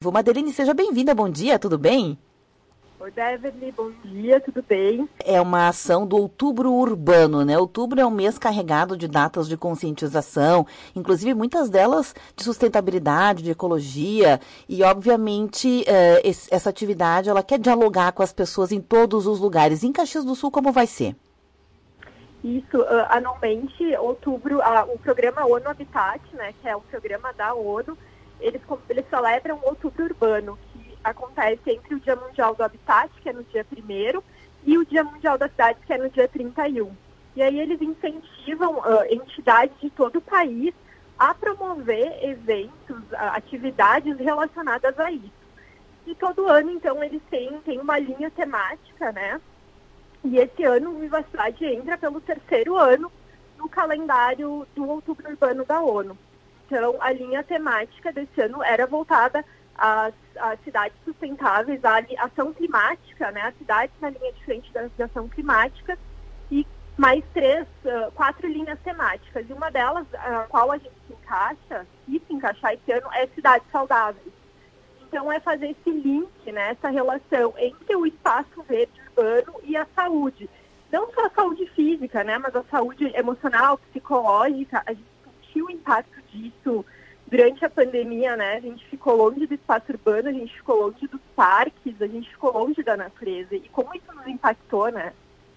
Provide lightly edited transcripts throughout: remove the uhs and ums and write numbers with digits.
Madeline, seja bem-vinda, bom dia, tudo bem? Oi, Beverly, bom dia, tudo bem? É uma ação do Outubro Urbano, né? Outubro é um mês carregado de datas de conscientização, inclusive muitas delas de sustentabilidade, de ecologia, e obviamente essa atividade ela quer dialogar com as pessoas em todos os lugares. Em Caxias do Sul, como vai ser? Isso, anualmente, outubro, o programa ONU Habitat, né, que é um programa da ONU, eles celebram o Outubro Urbano, que acontece entre o Dia Mundial do Habitat, que é no dia 1º, e o Dia Mundial das Cidades, que é no dia 31. E aí eles incentivam entidades de todo o país a promover eventos, atividades relacionadas a isso. E todo ano, então, eles têm uma linha temática, né? E esse ano o Viva Cidade entra pelo 3º ano no calendário do Outubro Urbano da ONU. Então, a linha temática desse ano era voltada às cidades sustentáveis, à ação climática, né? As cidades na linha de frente da ação climática e mais 4 linhas temáticas. E uma delas, a qual a gente quis se encaixar esse ano, é cidades saudáveis. Então, é fazer esse link, né, essa relação entre o espaço verde urbano e a saúde. Não só a saúde física, né, mas a saúde emocional, psicológica. A gente sentiu o impacto disso durante a pandemia, né? A gente ficou longe do espaço urbano, a gente ficou longe dos parques, a gente ficou longe da natureza. E como isso nos impactou, né?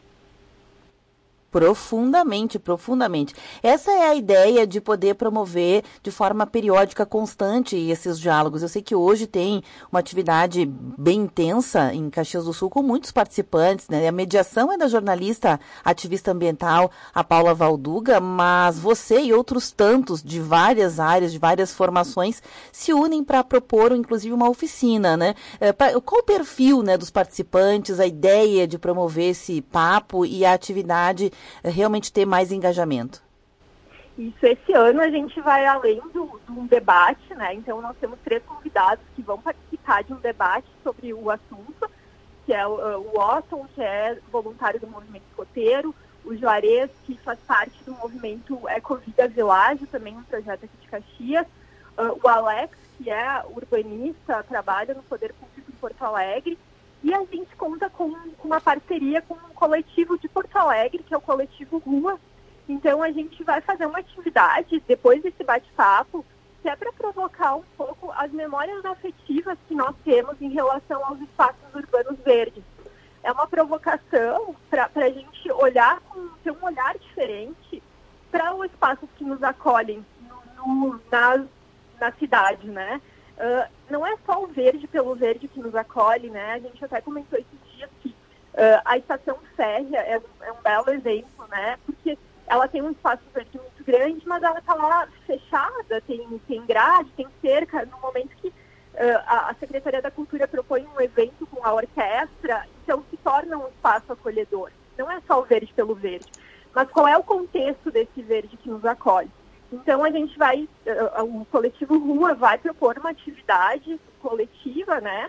Profundamente, profundamente. Essa é a ideia de poder promover de forma periódica, constante, esses diálogos. Eu sei que hoje tem uma atividade bem intensa em Caxias do Sul, com muitos participantes, né? A mediação é da jornalista ativista ambiental, a Paula Valduga, mas você e outros tantos de várias áreas, de várias formações, se unem para propor, inclusive, uma oficina, né? Qual o perfil, né, dos participantes, a ideia de promover esse papo e a atividade realmente ter mais engajamento? Isso, esse ano a gente vai além de um debate, né? Então nós temos 3 convidados que vão participar de um debate sobre o assunto, que é o Otton, que é voluntário do movimento escoteiro, o Juarez, que faz parte do movimento Ecovida Village, também um projeto aqui de Caxias, o Alex, que é urbanista, trabalha no Poder Público em Porto Alegre. E a gente conta com uma parceria com um coletivo de Porto Alegre, que é o Coletivo Rua. Então, a gente vai fazer uma atividade, depois desse bate-papo, que é para provocar um pouco as memórias afetivas que nós temos em relação aos espaços urbanos verdes. É uma provocação para a gente olhar, ter um olhar diferente para os espaços que nos acolhem na cidade, né? Não é só o verde pelo verde que nos acolhe, né? A gente até comentou esses dias que a estação férrea é um belo exemplo, né? Porque ela tem um espaço verde muito grande, mas ela está lá fechada, tem grade, tem cerca. No momento que a Secretaria da Cultura propõe um evento com a orquestra, então se torna um espaço acolhedor. Não é só o verde pelo verde, mas qual é o contexto desse verde que nos acolhe? Então, a gente o Coletivo Rua vai propor uma atividade coletiva, né,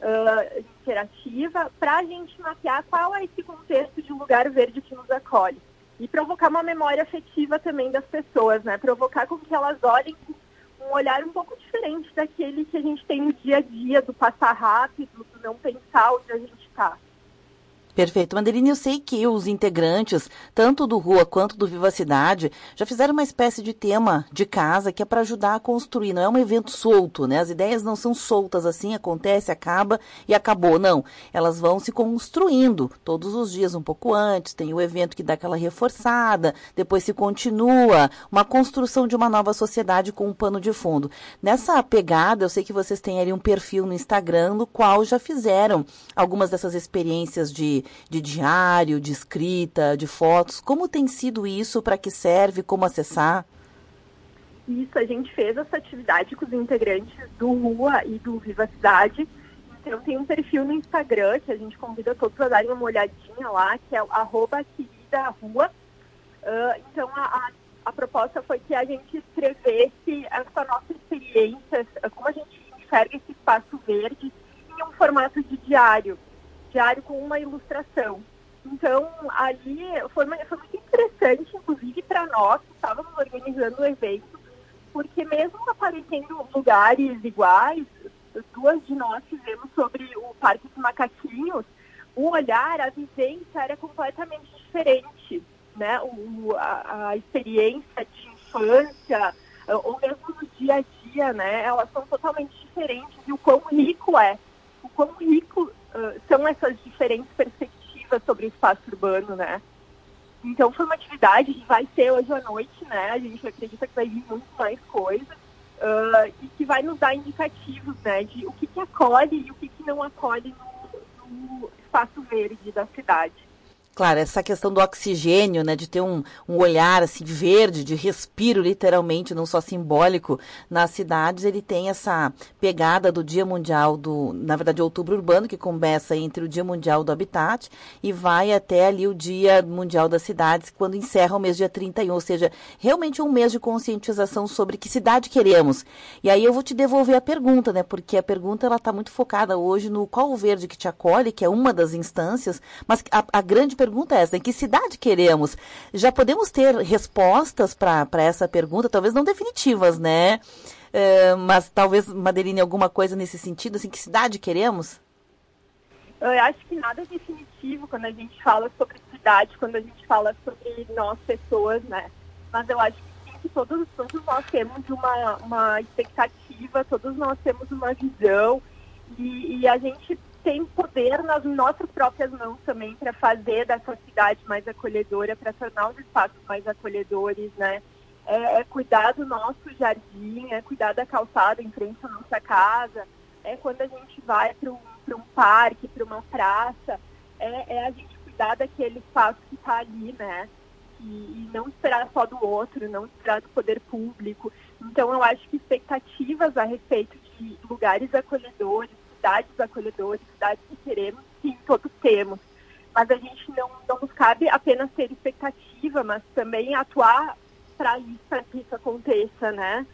interativa, para a gente mapear qual é esse contexto de um lugar verde que nos acolhe. E provocar uma memória afetiva também das pessoas, né, provocar com que elas olhem com um olhar um pouco diferente daquele que a gente tem no dia a dia, do passar rápido, do não pensar onde a gente está. Perfeito. Madeline, eu sei que os integrantes, tanto do Rua quanto do Viva Cidade, já fizeram uma espécie de tema de casa que é para ajudar a construir. Não é um evento solto, né? As ideias não são soltas assim, acontece, acaba e acabou. Não. Elas vão se construindo todos os dias, um pouco antes. Tem o evento que dá aquela reforçada, depois se continua. Uma construção de uma nova sociedade com um pano de fundo. Nessa pegada, eu sei que vocês têm ali um perfil no Instagram, no qual já fizeram algumas dessas experiências de diário, de escrita, de fotos. Como tem sido isso? Para que serve? Como acessar? Isso, a gente fez essa atividade com os integrantes do Rua e do Viva Cidade. Então tem um perfil no Instagram que a gente convida todos a darem uma olhadinha lá, que é o @queridarua. Então a proposta foi que a gente escrevesse essa nossa experiência, como a gente enxerga esse espaço verde em um formato de diário com uma ilustração. Então, ali foi muito interessante, inclusive para nós que estávamos organizando o evento, porque mesmo aparecendo lugares iguais, duas de nós fizemos sobre o Parque dos Macaquinhos, o olhar, a vivência era completamente diferente, né? A experiência de infância, ou mesmo no dia a dia, né? Elas são totalmente diferentes, e o quão rico são essas diferentes perspectivas sobre o espaço urbano, né? Então foi uma atividade que vai ser hoje à noite, né? A gente acredita que vai vir muito mais coisa, e que vai nos dar indicativos, né? De o que acolhe e o que não acolhe no espaço verde da cidade. Claro, essa questão do oxigênio, né, de ter um olhar assim verde, de respiro literalmente, não só simbólico, nas cidades, ele tem essa pegada do Dia Mundial na verdade, Outubro Urbano, que começa entre o Dia Mundial do Habitat e vai até ali o Dia Mundial das Cidades, quando encerra o mês dia 31, ou seja, realmente um mês de conscientização sobre que cidade queremos. E aí eu vou te devolver a pergunta, né, porque a pergunta ela está muito focada hoje no qual o verde que te acolhe, que é uma das instâncias, mas a grande pergunta é essa, em que cidade queremos? Já podemos ter respostas para essa pergunta, talvez não definitivas, né? Mas talvez, Madeline, alguma coisa nesse sentido, assim, que cidade queremos? Eu acho que nada é definitivo quando a gente fala sobre cidade, quando a gente fala sobre nós, pessoas, né? Mas eu acho que sim, que todos nós temos uma expectativa, todos nós temos uma visão, e a gente tem poder nas nossas próprias mãos também para fazer dessa cidade mais acolhedora, para tornar os espaços mais acolhedores, né? É cuidar do nosso jardim, é cuidar da calçada em frente à nossa casa, é quando a gente vai para um parque, para uma praça, é a gente cuidar daquele espaço que está ali, né? E não esperar só do outro, não esperar do poder público. Então, eu acho que expectativas a respeito de lugares acolhedores, cidades acolhedoras, cidades que queremos, sim, todos temos. Mas a gente não nos cabe apenas ter expectativa, mas também atuar para que isso aconteça, né?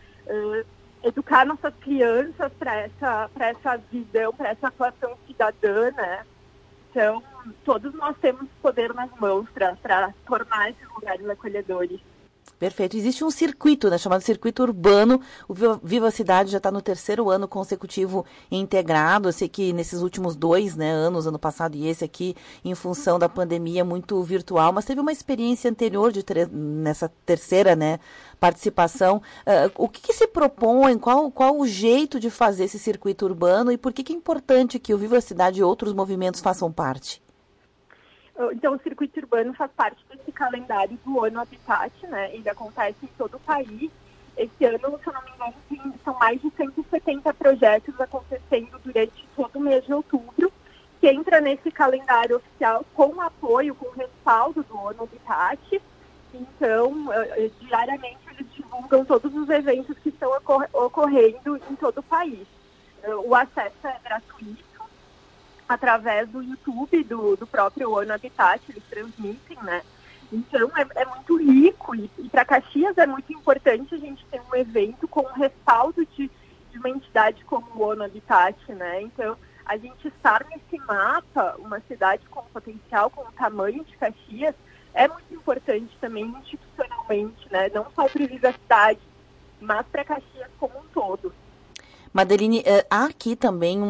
Educar nossas crianças para essa visão, para essa atuação cidadã, né? Então, todos nós temos poder nas mãos para tornar esses lugares acolhedores. Perfeito. Existe um circuito, né, chamado Circuito Urbano. O Viva Cidade já está no 3º ano consecutivo integrado. Eu sei que nesses últimos 2 anos, ano passado e esse aqui, em função da pandemia, muito virtual, mas teve uma experiência anterior nessa 3ª participação. O que se propõe? Qual o jeito de fazer esse circuito urbano e por que é importante que o Viva Cidade e outros movimentos façam parte? Então, o circuito urbano faz parte desse calendário do ONU Habitat, né? Ele acontece em todo o país. Esse ano, se eu não me engano, são mais de 170 projetos acontecendo durante todo o mês de outubro, que entra nesse calendário oficial com apoio, com respaldo do ONU Habitat. Então, diariamente, eles divulgam todos os eventos que estão ocorrendo em todo o país. O acesso é gratuito, através do YouTube, do próprio ONU Habitat, eles transmitem, né? Então, é muito rico, e para Caxias é muito importante a gente ter um evento com o respaldo de uma entidade como o ONU Habitat, né? Então, a gente estar nesse mapa, uma cidade com potencial, com o tamanho de Caxias, é muito importante também institucionalmente, né? Não só para o Viva a Cidade, mas para Caxias como um todo. Madeline, há aqui também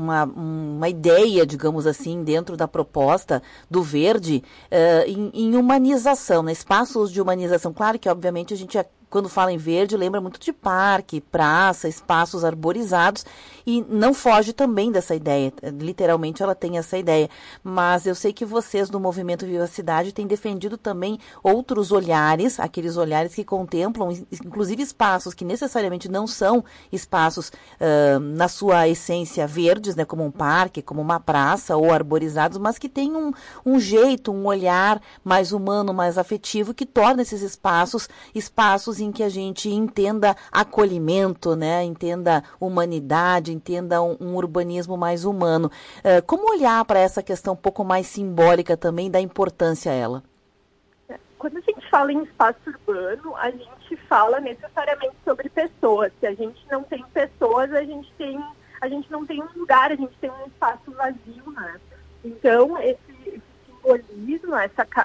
uma ideia, digamos assim, dentro da proposta do Verde, em humanização, né? Espaços de humanização. Claro que, obviamente, a gente, quando fala em verde, lembra muito de parque, praça, espaços arborizados, e não foge também dessa ideia. Literalmente, ela tem essa ideia. Mas eu sei que vocês, do Movimento Viva a Cidade, têm defendido também outros olhares, aqueles olhares que contemplam, inclusive, espaços que necessariamente não são espaços na sua essência verdes, né, como um parque, como uma praça ou arborizados, mas que tem um jeito, um olhar mais humano, mais afetivo, que torna esses espaços em que a gente entenda acolhimento, né, entenda humanidade, entenda um urbanismo mais humano. Como olhar para essa questão um pouco mais simbólica também, da importância a ela? Quando a gente fala em espaço urbano, a gente fala necessariamente sobre pessoas. Se a gente não tem pessoas, a gente não tem um lugar, a gente tem um espaço vazio, né? Então, esse simbolismo,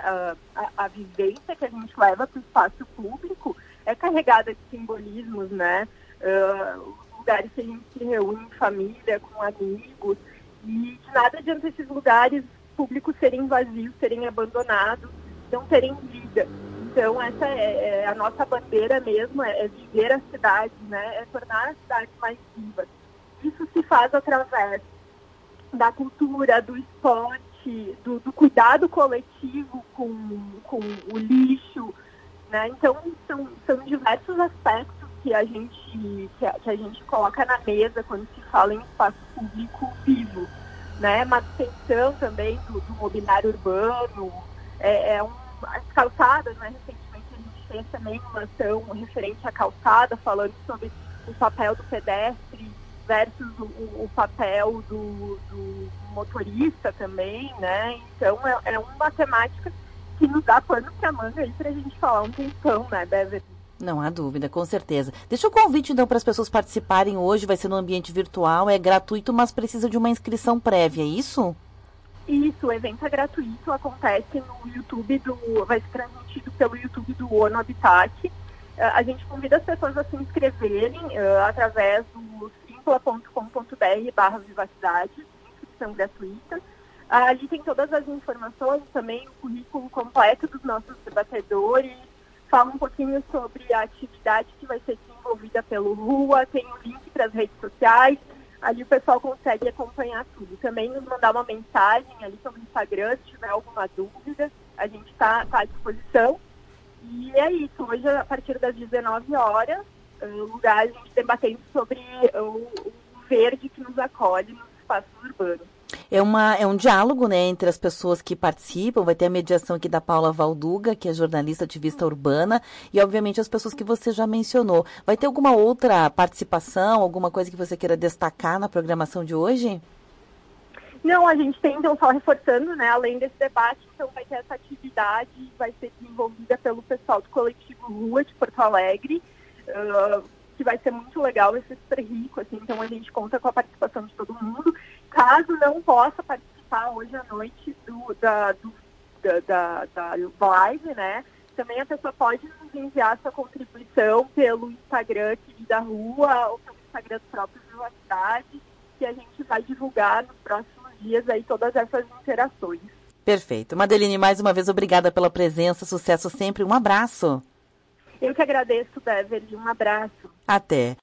a vivência que a gente leva para o espaço público é carregada de simbolismos, né? Os lugares que a gente se reúne em família, com amigos, e de nada adianta esses lugares públicos serem vazios, serem abandonados, não terem vida. Então, essa é a nossa bandeira mesmo, é viver a cidade, né? É tornar a cidade mais viva. Isso se faz através da cultura, do esporte, do cuidado coletivo com o lixo, né? Então, são diversos aspectos que a gente coloca na mesa quando se fala em espaço público vivo, né? Manutenção também do mobiliário urbano, as calçadas, né? Recentemente a gente fez também uma ação referente à calçada, falando sobre o papel do pedestre versus o papel do motorista também, né? Então é uma temática que nos dá pano para manga aí para a gente falar um tempão, né, Beverly? Não há dúvida, com certeza. Deixa o convite, então, para as pessoas participarem hoje. Vai ser no ambiente virtual, é gratuito, mas precisa de uma inscrição prévia, é isso? Isso, o evento é gratuito, acontece no YouTube, vai ser transmitido pelo YouTube do ONU Habitat. A gente convida as pessoas a se inscreverem através do simpla.com.br/vivacidade, inscrição gratuita. Ali tem todas as informações, também o currículo completo dos nossos debatedores, fala um pouquinho sobre a atividade que vai ser desenvolvida pelo RUA, tem o link para as redes sociais, ali o pessoal consegue acompanhar tudo. Também nos mandar uma mensagem ali sobre o Instagram, se tiver alguma dúvida, a gente está à disposição. E é isso, hoje a partir das 19 horas, o lugar a gente debatendo sobre o verde que nos acolhe nos espaços urbanos. É um diálogo, né, entre as pessoas que participam. Vai ter a mediação aqui da Paula Valduga, que é jornalista ativista urbana, e obviamente as pessoas que você já mencionou. Vai ter alguma outra participação, alguma coisa que você queira destacar na programação de hoje? Não, a gente tem, então, só reforçando, né, além desse debate, então vai ter essa atividade, vai ser desenvolvida pelo pessoal do coletivo Rua de Porto Alegre, que vai ser muito legal, vai ser super rico, assim, então a gente conta com a participação de todo mundo. Caso não possa participar hoje à noite da live, né, também a pessoa pode nos enviar sua contribuição pelo Instagram aqui da Rua ou pelo Instagram do próprio Vivacidade, que a gente vai divulgar nos próximos dias aí todas essas interações. Perfeito. Madeline, mais uma vez, obrigada pela presença, sucesso sempre, um abraço. Eu que agradeço, Beverly, um abraço. Até.